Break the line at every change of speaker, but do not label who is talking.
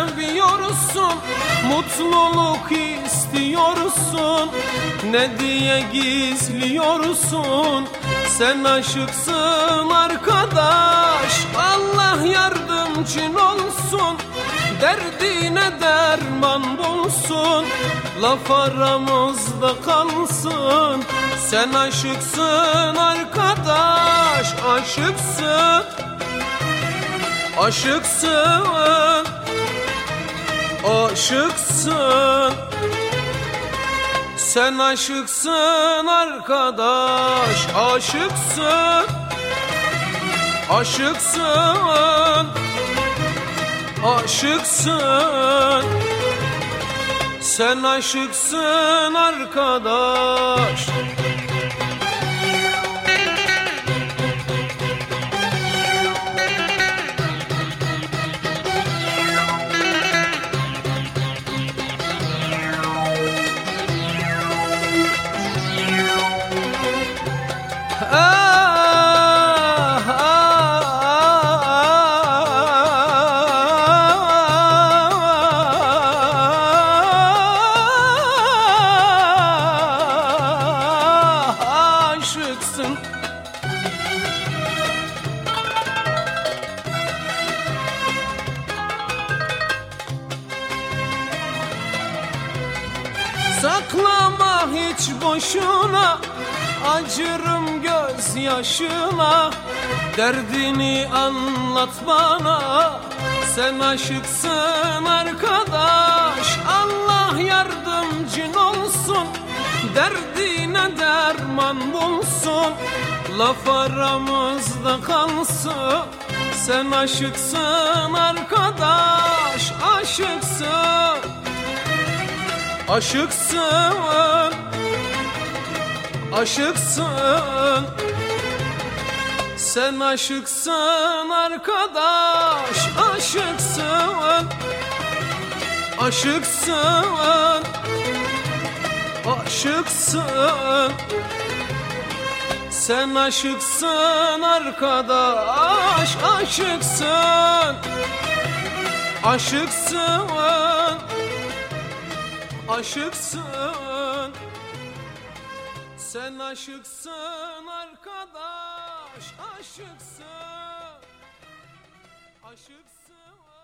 seviyorsun, mutluluk istiyorsun. Ne diye gizliyorsun? Sen aşıksın arkadaş. Allah yardımcın olsun, derdine derman bulsun. Laf aramızda kalsın. Sen aşıksın arkadaş, aşıksın. Aşıksın, aşıksın. Sen aşıksın arkadaş, aşıksın. Aşıksın, aşıksın. Sen aşıksın arkadaş. Saklama hiç boşuna, acırım gözyaşına. Derdini anlat bana, sen aşıksın arkadaş. Allah yardımcın olsun, derdine derman bulsun. Laf aramızda kalsın. Sen aşıksın arkadaş, aşıksın. Aşıksın, aşıksın. Sen aşıksın arkadaş, aşıksın. Aşıksın, aşıksın. Sen aşıksın arkadaş, aşıksın. Aşıksın, aşıksın. Sen aşıksın arkadaş, aşıksın. Aşıksın.